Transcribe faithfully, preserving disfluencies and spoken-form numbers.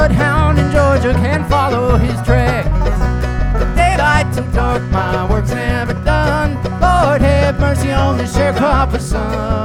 bloodhound in Georgia can't follow his track. The daylight too dark, my work's never done. Lord have mercy on the sharecropper's son.